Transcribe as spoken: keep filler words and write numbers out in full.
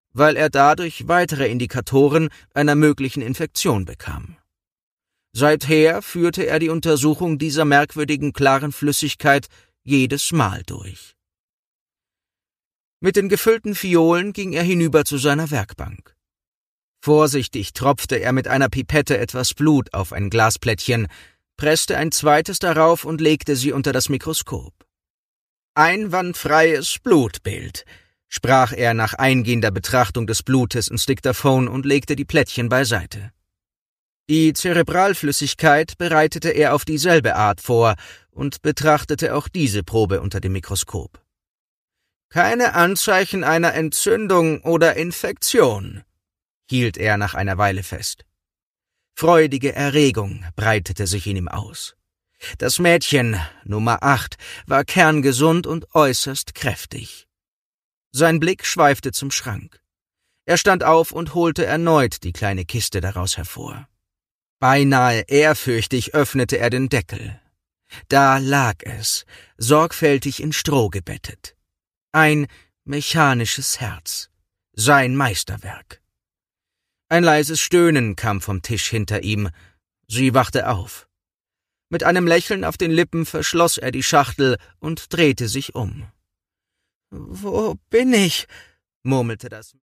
weil er dadurch weitere Indikatoren einer möglichen Infektion bekam. Seither führte er die Untersuchung dieser merkwürdigen klaren Flüssigkeit jedes Mal durch. Mit den gefüllten Fiolen ging er hinüber zu seiner Werkbank. Vorsichtig tropfte er mit einer Pipette etwas Blut auf ein Glasplättchen, presste ein zweites darauf und legte sie unter das Mikroskop. »Einwandfreies Blutbild«, sprach er nach eingehender Betrachtung des Blutes ins Diktaphon und legte die Plättchen beiseite. Die Zerebralflüssigkeit bereitete er auf dieselbe Art vor und betrachtete auch diese Probe unter dem Mikroskop. »Keine Anzeichen einer Entzündung oder Infektion«, hielt er nach einer Weile fest. Freudige Erregung breitete sich in ihm aus. Das Mädchen, Nummer acht, war kerngesund und äußerst kräftig. Sein Blick schweifte zum Schrank. Er stand auf und holte erneut die kleine Kiste daraus hervor. Beinahe ehrfürchtig öffnete er den Deckel. Da lag es, sorgfältig in Stroh gebettet. Ein mechanisches Herz, sein Meisterwerk. Ein leises Stöhnen kam vom Tisch hinter ihm. Sie wachte auf. Mit einem Lächeln auf den Lippen verschloss er die Schachtel und drehte sich um. »Wo bin ich?« murmelte das